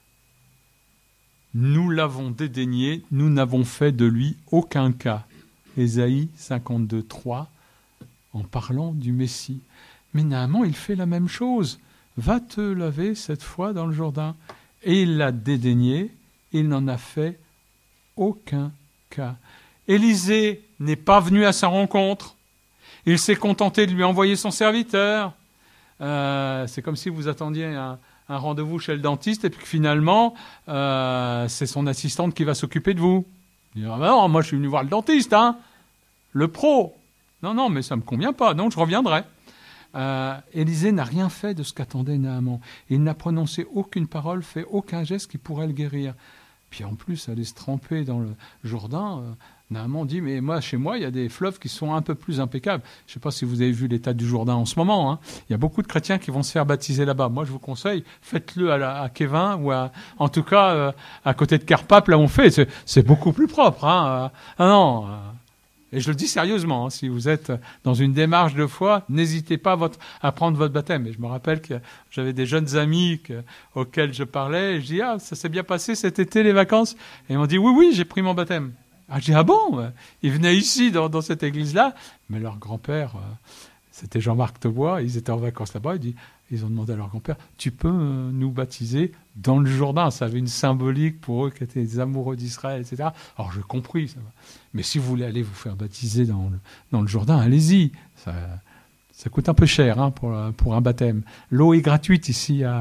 Nous l'avons dédaigné, nous n'avons fait de lui aucun cas. Ésaïe cinquante-deux, trois, en parlant du Messie. Mais Naaman, il fait la même chose. Va te laver cette fois dans le Jourdain. Et il l'a dédaigné, il n'en a fait aucun cas. Élisée n'est pas venu à sa rencontre. Il s'est contenté de lui envoyer son serviteur. Euh, c'est comme si vous attendiez un, un rendez-vous chez le dentiste et puis que finalement, euh, c'est son assistante qui va s'occuper de vous. Il dit, ah ben non, moi je suis venu voir le dentiste, hein, le pro. Non, non, mais ça ne me convient pas, donc je reviendrai. Euh, Élisée n'a rien fait de ce qu'attendait Naaman. Il n'a prononcé aucune parole, fait aucun geste qui pourrait le guérir. Puis en plus, aller se tremper dans le Jourdain, euh, Naaman dit, mais moi, chez moi, il y a des fleuves qui sont un peu plus impeccables. Je ne sais pas si vous avez vu l'état du Jourdain en ce moment. Hein. Il y a beaucoup de chrétiens qui vont se faire baptiser là-bas. Moi, je vous conseille, faites-le à, la, à Kévin ou à, en tout cas euh, à côté de Carpape, là où on fait. C'est, c'est beaucoup plus propre. Hein. Ah non. Euh, et je le dis sérieusement, hein, si vous êtes dans une démarche de foi, n'hésitez pas à, votre, à prendre votre baptême. Et je me rappelle que j'avais des jeunes amis que, auxquels je parlais. Et je dis, ah, ça s'est bien passé cet été, les vacances. Et ils m'ont dit, oui, oui, j'ai pris mon baptême. Ah, j'ai dit, ah bon? Ils venaient ici, dans, dans cette église-là. Mais leur grand-père, euh, c'était Jean-Marc Tebois, ils étaient en vacances là-bas. Ils, dit, ils ont demandé à leur grand-père, tu peux euh, nous baptiser dans le Jourdain? Ça avait une symbolique pour eux qui étaient des amoureux d'Israël, et cetera. Alors, j'ai compris. Ça va. Mais si vous voulez aller vous faire baptiser dans le, dans le Jourdain, allez-y. Ça, ça coûte un peu cher hein, pour, pour un baptême. L'eau est gratuite ici à,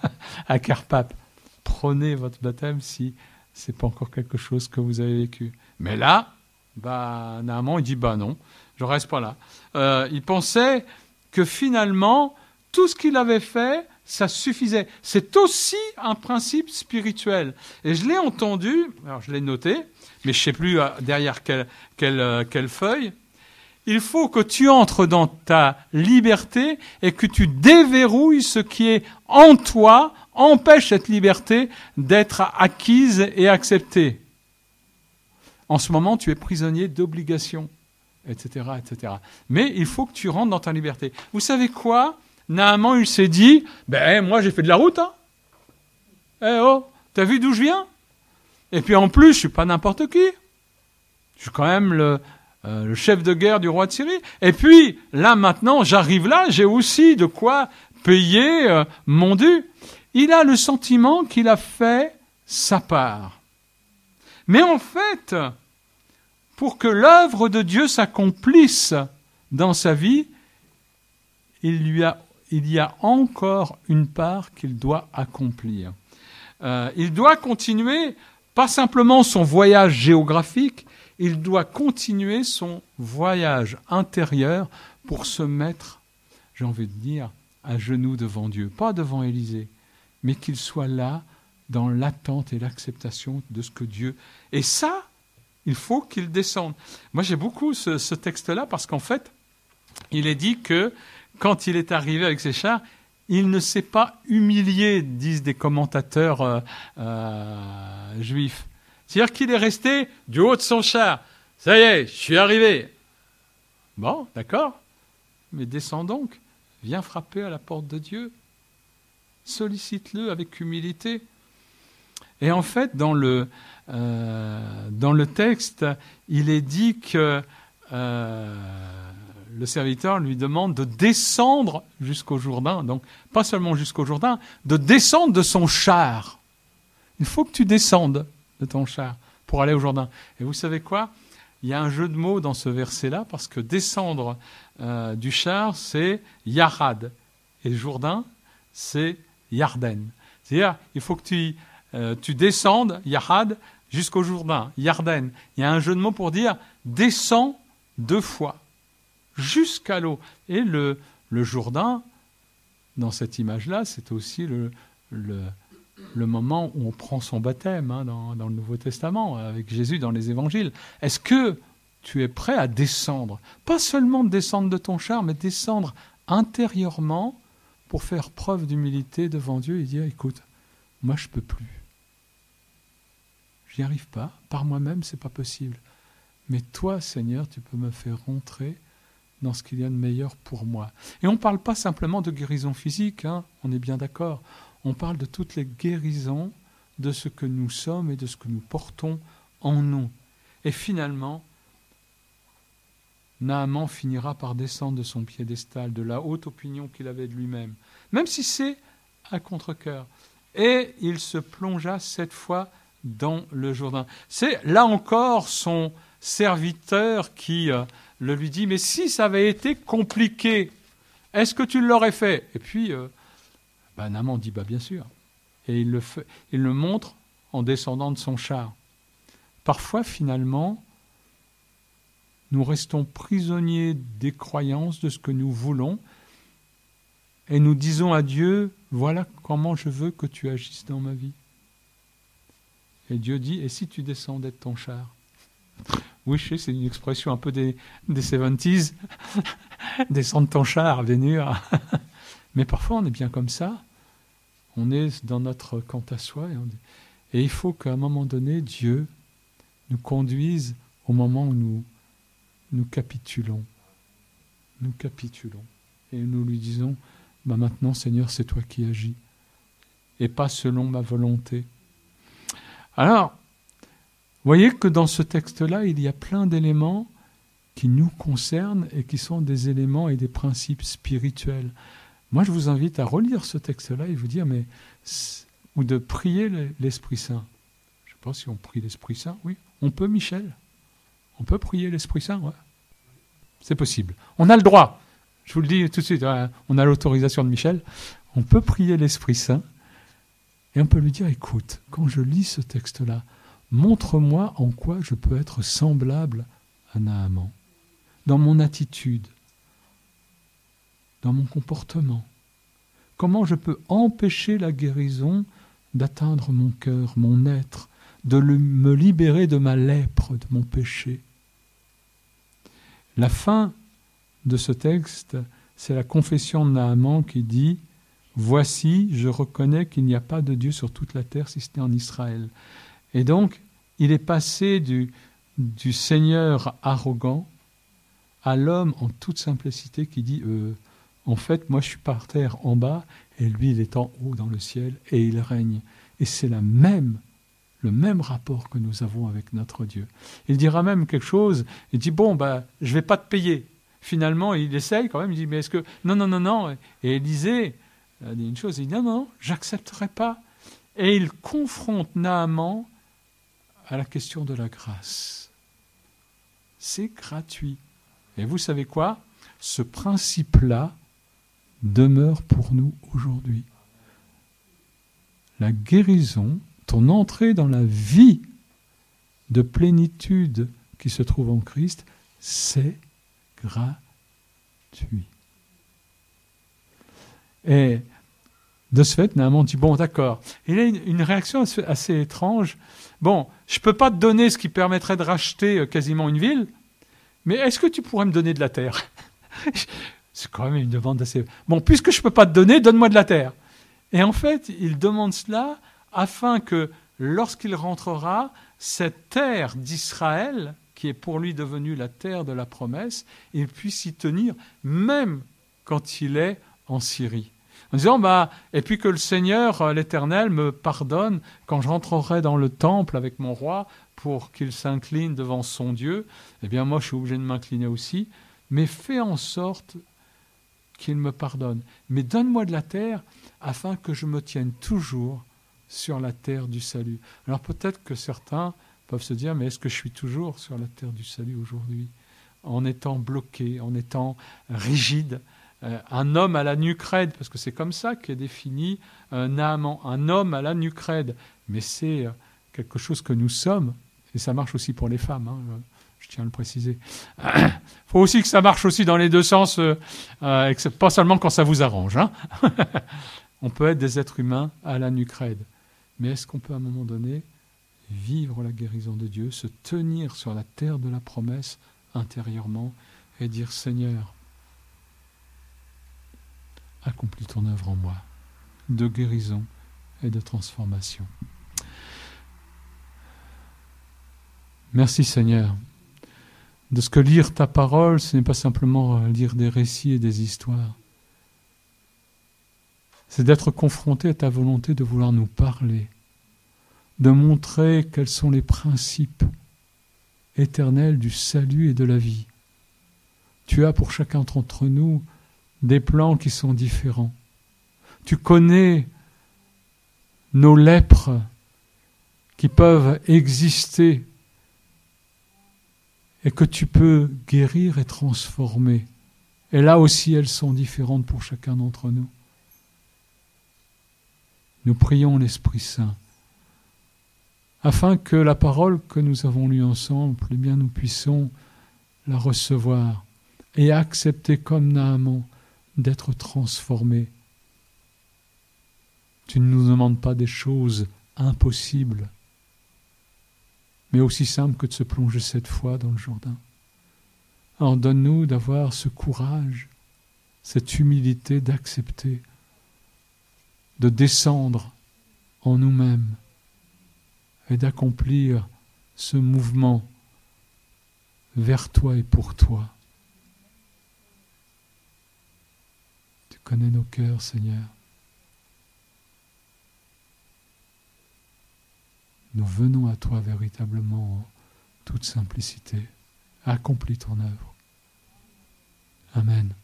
à Carpape. Prenez votre baptême si c'est pas encore quelque chose que vous avez vécu. Mais là, bah, Naaman, il dit, bah non, je reste pas là. Euh, il pensait que finalement, tout ce qu'il avait fait, ça suffisait. C'est aussi un principe spirituel. Et je l'ai entendu, alors je l'ai noté, mais je sais plus derrière quelle, quelle, quelle feuille. Il faut que tu entres dans ta liberté et que tu déverrouilles ce qui est en toi, empêche cette liberté d'être acquise et acceptée. En ce moment, tu es prisonnier d'obligations, et cetera, et cetera. Mais il faut que tu rentres dans ta liberté. Vous savez quoi? Naaman, il s'est dit, ben moi j'ai fait de la route, hein. Eh oh, t'as vu d'où je viens? Et puis en plus, je suis pas n'importe qui. Je suis quand même le, euh, le chef de guerre du roi de Syrie. Et puis là maintenant, j'arrive là, j'ai aussi de quoi payer euh, mon dû. Il a le sentiment qu'il a fait sa part. Mais en fait, pour que l'œuvre de Dieu s'accomplisse dans sa vie, il, lui a, il y a encore une part qu'il doit accomplir. Euh, il doit continuer, pas simplement son voyage géographique, il doit continuer son voyage intérieur pour se mettre, j'ai envie de dire, à genoux devant Dieu. Pas devant Élisée, mais qu'il soit là dans l'attente et l'acceptation de ce que Dieu... Et ça, il faut qu'il descende. Moi, j'ai beaucoup ce, ce texte-là parce qu'en fait, il est dit que quand il est arrivé avec ses chars, il ne s'est pas humilié, disent des commentateurs euh, euh, juifs. C'est-à-dire qu'il est resté du haut de son char. Ça y est, je suis arrivé. Bon, d'accord. Mais descends donc. Viens frapper à la porte de Dieu. Sollicite-le avec humilité. Et en fait, dans le, euh, dans le texte, il est dit que euh, le serviteur lui demande de descendre jusqu'au Jourdain. Donc, pas seulement jusqu'au Jourdain, de descendre de son char. Il faut que tu descendes de ton char pour aller au Jourdain. Et vous savez quoi? Il y a un jeu de mots dans ce verset-là, parce que descendre euh, du char, c'est Yarad. Et Jourdain, c'est Yarden. C'est-à-dire, il faut que tu, euh, tu descendes, Yarad, jusqu'au Jourdain, Yarden. Il y a un jeu de mots pour dire descends deux fois, jusqu'à l'eau. Et le, le Jourdain, dans cette image-là, c'est aussi le, le, le moment où on prend son baptême hein, dans, dans le Nouveau Testament, avec Jésus dans les évangiles. Est-ce que tu es prêt à descendre? Pas seulement descendre de ton char, mais descendre intérieurement pour faire preuve d'humilité devant Dieu et dire, écoute, moi je ne peux plus. J'y arrive pas. Par moi-même, c'est pas possible. Mais toi, Seigneur, tu peux me faire rentrer dans ce qu'il y a de meilleur pour moi. Et on ne parle pas simplement de guérison physique, hein, on est bien d'accord. On parle de toutes les guérisons de ce que nous sommes et de ce que nous portons en nous. Et finalement, Naaman finira par descendre de son piédestal, de la haute opinion qu'il avait de lui-même, même si c'est à contre-cœur. Et il se plongea cette fois dans le Jourdain. C'est là encore son serviteur qui euh, le lui dit, mais si ça avait été compliqué, est-ce que tu l'aurais fait? Et puis, euh, bah, Naaman dit, bah, bien sûr. Et il le, fait, il le montre en descendant de son char. Parfois, finalement, nous restons prisonniers des croyances, de ce que nous voulons, et nous disons à Dieu, voilà comment je veux que tu agisses dans ma vie. Et Dieu dit, et si tu descendais de ton char? Oui, je sais, c'est une expression un peu des, des soixante-dix, descendre de ton char, venir. Mais parfois on est bien comme ça, on est dans notre quant à soi, et, on dit, et il faut qu'à un moment donné, Dieu nous conduise au moment où nous, nous capitulons. Nous capitulons. Et nous lui disons, bah maintenant Seigneur, c'est toi qui agis, et pas selon ma volonté. Alors, vous voyez que dans ce texte-là, il y a plein d'éléments qui nous concernent et qui sont des éléments et des principes spirituels. Moi, je vous invite à relire ce texte-là et vous dire, mais ou de prier l'Esprit Saint. Je ne sais pas si on prie l'Esprit Saint, oui. On peut, Michel? On peut prier l'Esprit Saint, ouais. C'est possible. On a le droit. Je vous le dis tout de suite, hein, on a l'autorisation de Michel. On peut prier l'Esprit Saint et on peut lui dire, écoute, quand je lis ce texte-là, montre-moi en quoi je peux être semblable à Naaman, dans mon attitude, dans mon comportement. Comment je peux empêcher la guérison d'atteindre mon cœur, mon être, de le, me libérer de ma lèpre, de mon péché. La fin de ce texte, c'est la confession de Naaman qui dit « Voici, je reconnais qu'il n'y a pas de Dieu sur toute la terre si ce n'est en Israël. » Et donc, il est passé du, du Seigneur arrogant à l'homme en toute simplicité qui dit euh, « En fait, moi je suis par terre en bas et lui il est en haut dans le ciel et il règne. » Et c'est la même, le même rapport que nous avons avec notre Dieu. Il dira même quelque chose, il dit « Bon, bah, je ne vais pas te payer. » Finalement, il essaye quand même, il dit « Mais est-ce que... » Non, non, non, non. Et Élisée a dit une chose, il dit « Non, non, j'accepterai pas. » Et il confronte Naaman à la question de la grâce. C'est gratuit. Et vous savez quoi? Ce principe-là demeure pour nous aujourd'hui. La guérison, ton entrée dans la vie de plénitude qui se trouve en Christ, c'est gratuit. Et de ce fait, Naaman dit, bon, d'accord. Il a une, une réaction assez, assez étrange. Bon, je ne peux pas te donner ce qui permettrait de racheter quasiment une ville, mais est-ce que tu pourrais me donner de la terre? C'est quand même une demande assez... Bon, puisque je ne peux pas te donner, donne-moi de la terre. Et en fait, il demande cela afin que, lorsqu'il rentrera, cette terre d'Israël, qui est pour lui devenue la terre de la promesse, il puisse y tenir, même quand il est en Syrie. En disant, bah, et puis que le Seigneur, l'Éternel, me pardonne quand je rentrerai dans le temple avec mon roi pour qu'il s'incline devant son Dieu. Eh bien, moi, je suis obligé de m'incliner aussi. Mais fais en sorte qu'il me pardonne. Mais donne-moi de la terre afin que je me tienne toujours sur la terre du salut. Alors peut-être que certains peuvent se dire, mais est-ce que je suis toujours sur la terre du salut aujourd'hui? En étant bloqué, en étant rigide, euh, un homme à la nuque raide, parce que c'est comme ça qu'est défini un Naaman, un homme à la nuque raide. Mais c'est quelque chose que nous sommes, et ça marche aussi pour les femmes, hein, je tiens à le préciser. Il faut aussi que ça marche aussi dans les deux sens, euh, euh, et que c'est pas seulement quand ça vous arrange. Hein. On peut être des êtres humains à la nuque raide. Mais est-ce qu'on peut à un moment donné vivre la guérison de Dieu, se tenir sur la terre de la promesse intérieurement et dire « Seigneur, accomplis ton œuvre en moi, de guérison et de transformation. » Merci Seigneur. De ce que lire ta parole, ce n'est pas simplement lire des récits et des histoires. C'est d'être confronté à ta volonté de vouloir nous parler, de montrer quels sont les principes éternels du salut et de la vie. Tu as pour chacun d'entre nous des plans qui sont différents. Tu connais nos lèpres qui peuvent exister et que tu peux guérir et transformer. Et là aussi, elles sont différentes pour chacun d'entre nous. Nous prions l'Esprit Saint afin que la parole que nous avons lue ensemble, eh bien, nous puissions la recevoir et accepter comme Naaman d'être transformés. Tu ne nous demandes pas des choses impossibles, mais aussi simples que de se plonger sept fois dans le Jourdain. Alors donne-nous d'avoir ce courage, cette humilité d'accepter, de descendre en nous-mêmes et d'accomplir ce mouvement vers toi et pour toi. Tu connais nos cœurs, Seigneur. Nous venons à toi véritablement en toute simplicité. Accomplis ton œuvre. Amen.